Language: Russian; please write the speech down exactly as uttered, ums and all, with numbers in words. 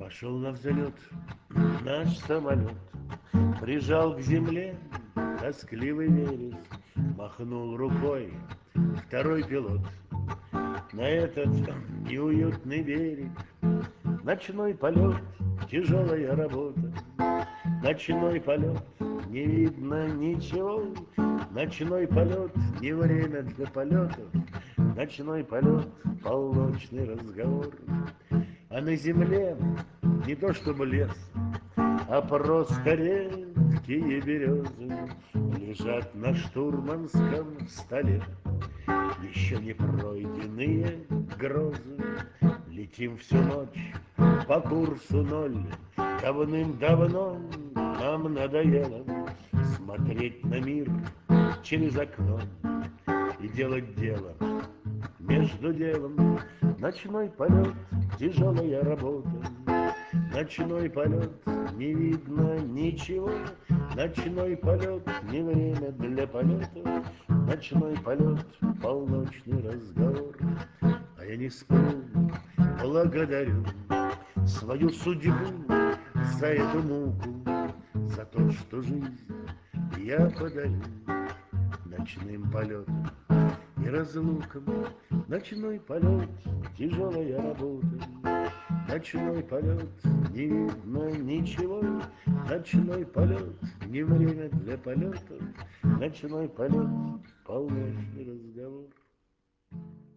Пошел на взлет наш самолет, прижал к земле тоскливый вереск, махнул рукой второй пилот на этот неуютный берег. Ночной полет, тяжелая работа, ночной полет, не видно ничего. Ночной полет, не время для полетов, ночной полет, полночный разговор. А на земле не то чтобы лес, а просто редкие березы лежат на штурманском столе. Еще не пройденные грозы, летим всю ночь по курсу ноль. Давным-давно нам надоело смотреть на мир через окно и делать дело между делом. Ночной полет, тяжелая работа, ночной полет, не видно ничего. Ночной полет, не время для полетов, ночной полет, полночный разговор. А я не сплю, благодарю свою судьбу за эту муку, за то, что жизнь я подарю ночным полетом и разлукам. Ночной полет, тяжелая работа, ночной полет, не видно ничего. Ночной полет, не время для полетов, ночной полет, полночный разговор.